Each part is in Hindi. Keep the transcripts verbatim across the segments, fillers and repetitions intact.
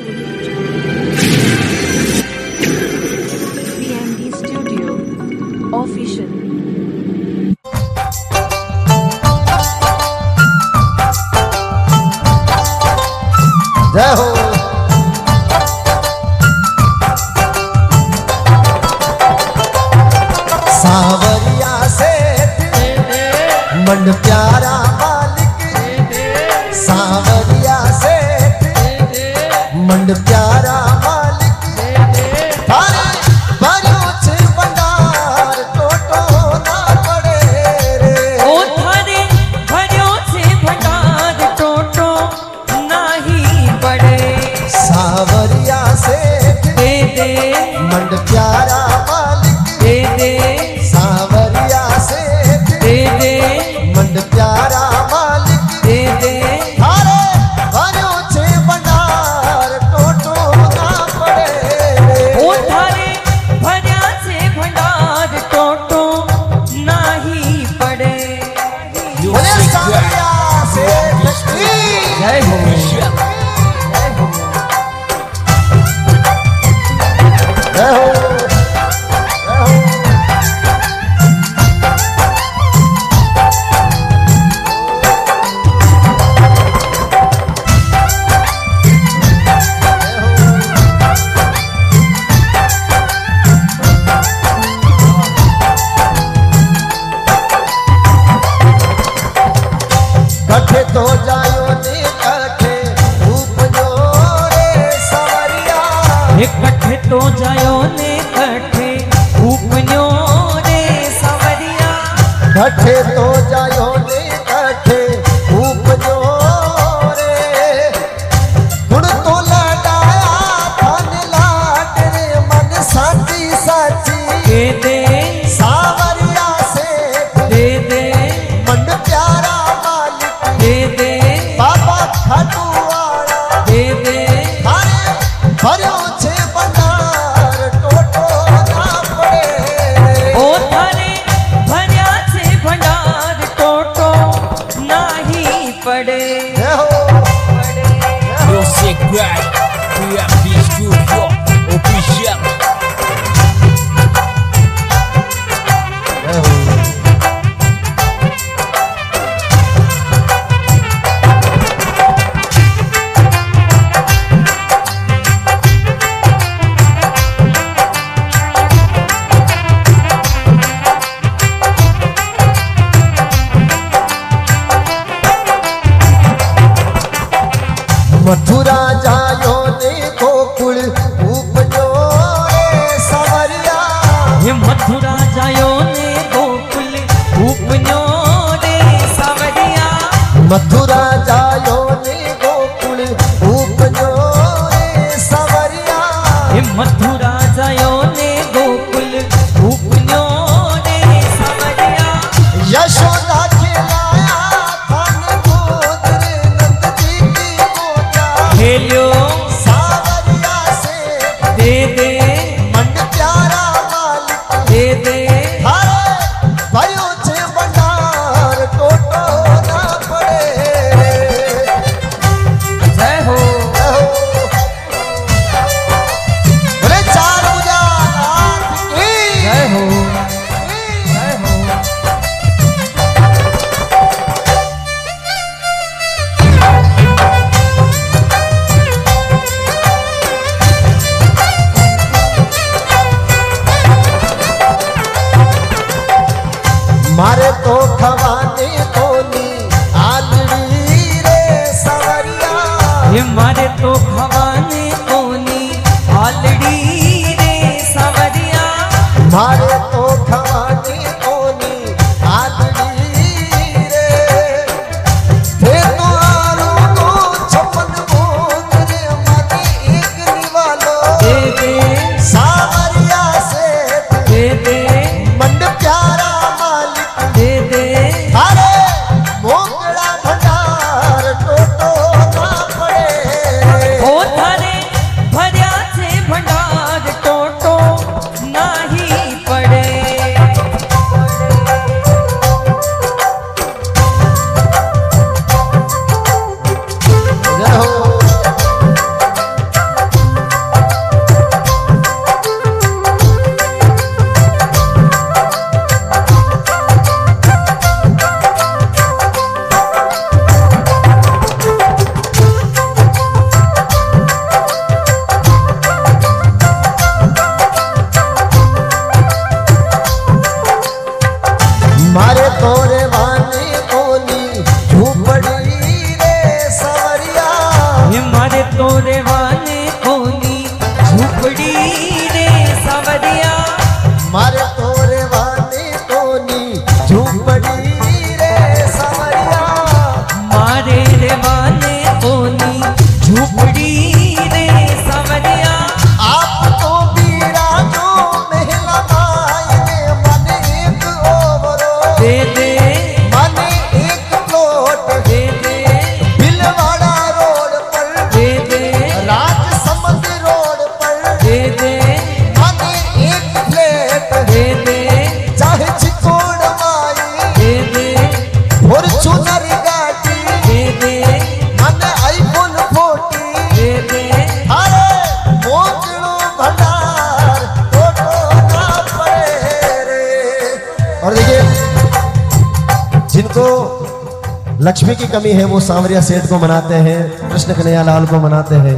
D studio official. जय हो। सावरिया से मंड प्यारा मालिक, सावरिया से मंड प्यारा मालिक, थारे भरियो छे भंडार टोटो ना पड़े रे। ओ थारे भरियो छे भंडार टोटो नाही पड़े। सावरिया से दे दे मंड प्यारा मालिक, दे दे सावरिया से दे दे मंड प्यारा मालिक, दे दे थारे भरियो छे भंडार टोटो ना पड़े रे। ओ थारे भरिया छे भंडार टोटो नाही पड़े। बोले सावरिया से लक्ष्मी जय हो। जय हो। कठे तो जायो नी कठे रूप जो रे सवरिया, कठे तो जायो ने कठे उपन्यो रे सवरिया। कठे तो जायो नी कठे रूप जो रे, गुण तो लड़ाया धन लाट रे मन साची साची। दे दे सावरिया से दे दे मंड प्यारा मालिक, दे दे बाबा खटुआड़ा दे दे थारे भरियो छे भंडार टोटो ना पड़े रे। ओ थारे भरिया छे भंडार टोटो नाही पड़े। जय हो। Music right, we are Beast Studio official. जय हो। मथुरा जायो ने गोकुल उपजो रे सवरिया, ये मथुरा जायो ने गोकुल उपन्यो रे सवरिया। मथुरा जायो ने गोकुल उपजो रे सवरिया, ये मथुरा जायो ने गोकुल उपन्यो रे सवरिया। यशोदा खिलाया धन गोद रे नंद जी की गोदा, खेलो सावरिया से दे दे मंड प्यारा मालिक, दे दे थारे भयो छे भंडार टोटो ना पड़े रे। जय हो। बोले चार पूजा नाथ की जय हो। जय हो। मारे तो खवाने कोनी आलड़ी रे सवरिया, ये मारे तो खवाने कोनी आलड़ी रे सवरिया। मारे तो खवाने कोनी आलड़ी रे, थे तो आलू को छप्पन भोग रे माने एक निवालो। दे दे सावरिया से दे दे मंड प्यारा मालिक, दे दे थारे मोगड़ा भंडार टोटो ना पड़े रे। ओ वाने कोनी झूपड़ी रे सावरिया। मारे तोरे वाने कोनी झूपड़ी रे सावरिया। मारे रे वाने कोनी झूपड़ी रे सावरिया। आप तो बीरा जो महला मायने मने एक ओवरो दे दे मने एक प्लॉट दे दे बिलवाड़ा रोड पर दे दे राजसमंद रोड पर दे दे मने एक फ्लैट दे दे चाहे चिकोड़ माई दे दे फॉर्च्यूनर गाड़ी दे दे मने आईफोन फोर्टी दे दे अरे मोजड़ो भंडार टोटो ना पड़े रे। और देखिए जिनको लक्ष्मी की कमी है वो सांवरिया सेठ को मनाते हैं, कृष्ण कन्हैया लाल को मनाते हैं।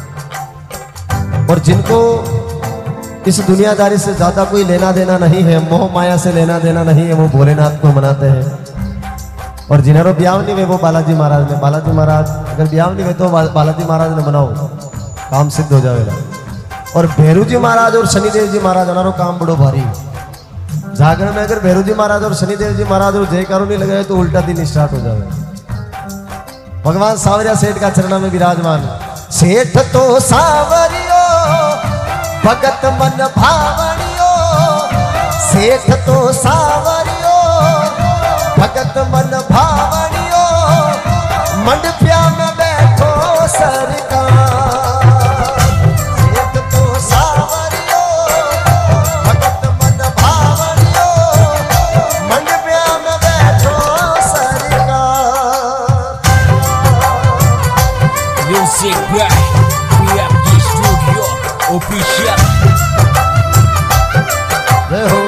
और जिनको इस दुनियादारी से ज्यादा कोई लेना देना नहीं है, मोह माया से लेना देना नहीं है, वो भोलेनाथ को मनाते हैं। और जिन्हें ब्याह नहीं हुए वो बालाजी महाराज ने, बालाजी महाराज अगर ब्याह नहीं हुए तो बा- बालाजी महाराज ने बनाओ, काम सिद्ध हो जाएगा। और भैरू जी महाराज और शनिदेव जी महाराज हमारो काम बड़ो भारी। जागरण में अगर भैरू जी महाराज और शनिदेव जी महाराज और जयकारो नहीं लगाए तो उल्टा दिन स्टार्ट हो जाएगा। भगवान सांवरिया सेठ का चरणा में विराजमान। सेठ तो सांवरियो भगत मन भावनियो, सेठ तो सांवरियो भगत मन भावनियो, मंडपिया में बैठो सरकार। सेठ तो सांवरियो भगत मन भावनियो, मंडपिया में बैठो सरकार। Music by P M D Studio Official. जय हो।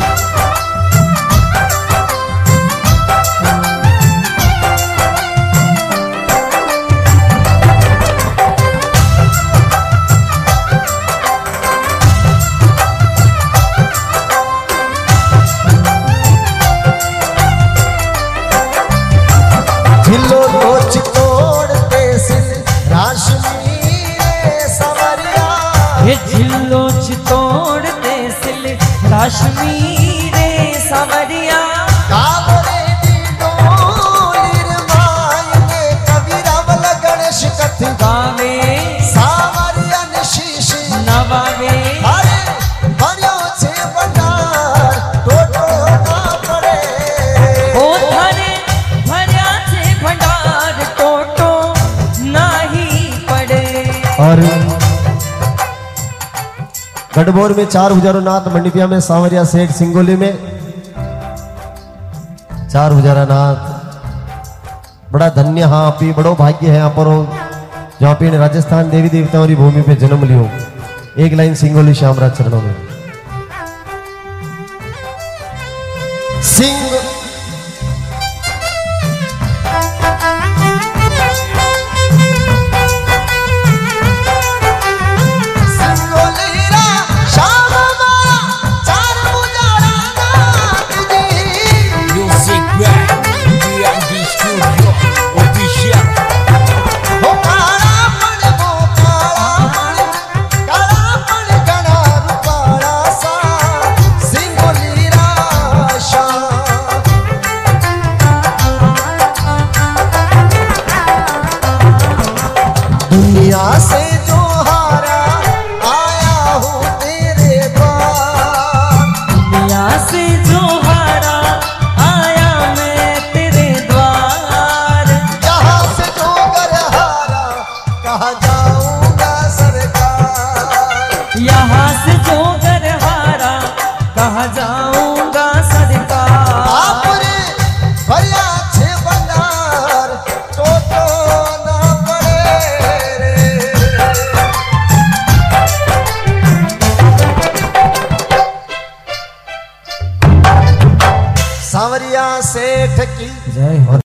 झिल्लो लोच तोड़ते सिल राशमी रे सवरिया। ये झिल्लो चितोड़ दे सिल काश्मीर रे सावरिया। कावरे दी डोलीर मायने कबीरावल गणेश कथी गावे सावरिया ने शीश नवावे अरे भर्यो छे भंडार टोटो ना पड़े। ओ थारे भर्या से भंडार टोटो नाही पड़े। और गढ़बोर में चार हुजारो नाथ, मंडपिया में सांवरिया सेठ, सिंगोली में चार हुजारा नाथ। बड़ा धन्य हाँ पी बड़ो भाग्य है यहाँ पर हो जहाँ पे राजस्थान देवी देवताओं की भूमि पे जन्म लियो। एक लाइन सिंगोली श्यामराज चरणों में। सिंह सिंगोलीरा श्याम मारा चार हुजारा Nath ji. Music by P M D Studio Official. हो काला पण वो काला पण, काला पण घना रूपाला सा सिंगोलीरा श्याम। दुनिया से जो हारा आया हूँ तेरे द्वार। दुनिया से जो हारा आया मैं तेरे द्वार। यहाँ से जो घर हारा कहाँ जाऊंगा सरकार। यहाँ से जो घर हारा कहाँ जाऊंगा सरकार। आपने भरिया छे भंडार टोटो ना पड़े रे। सांवरिया सेठ की जय हो।